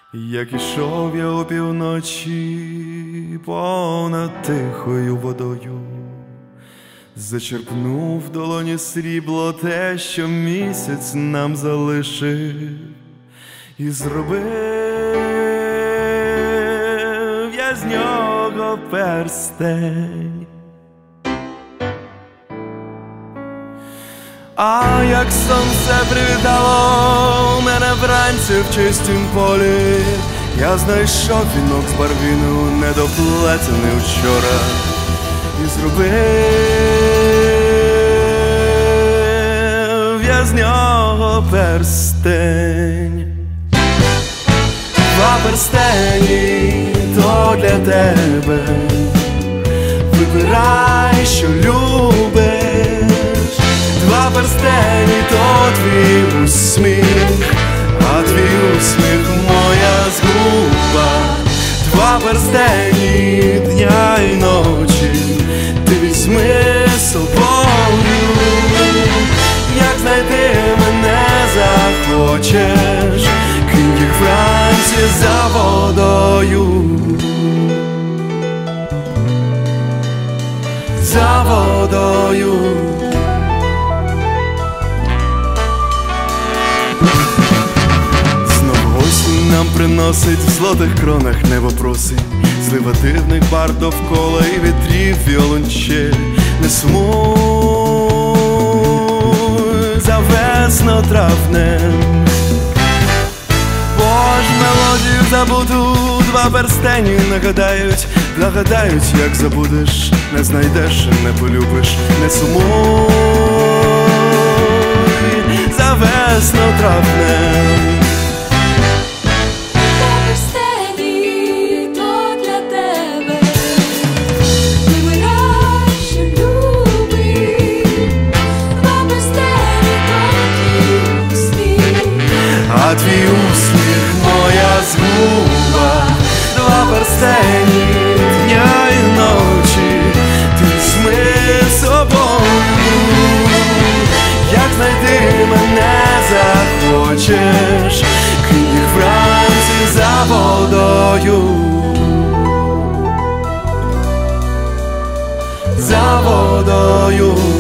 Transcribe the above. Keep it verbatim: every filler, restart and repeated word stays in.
Як ішов я опівночі понад тихою водою, зачерпнув в долоні срібло те, що місяць нам залишив, і зробив я з нього перстень. А як сонце привітало мене вранці в чистім полі, я знайшов вінок з барвіну, недоплетений вчора, і зробив я з нього перстень. Два перстені то для тебе, вибирай, що любиш. Два перстені то твій усміх, а твій усміх моя згуба. Два перстені дня й ночі ти візьми з собою. Як знайти мене захочеш, кинь їх вранці за водою, за водою. Нам приносить в злотих кронах небо просить, злива дивних бар довкола і вітрів віолончель. Не сумуй за весно-травнем, бо ж мелодію забуду два перстені нагадають, нагадають, як забудеш, не знайдеш, не полюбиш. Не сумуй за весно-травнем. А твій усміх моя згуба. Два перстені дня й ночі ти візьми з собою. Як знайти мене захочеш, кинь їх вранці за водою, за водою.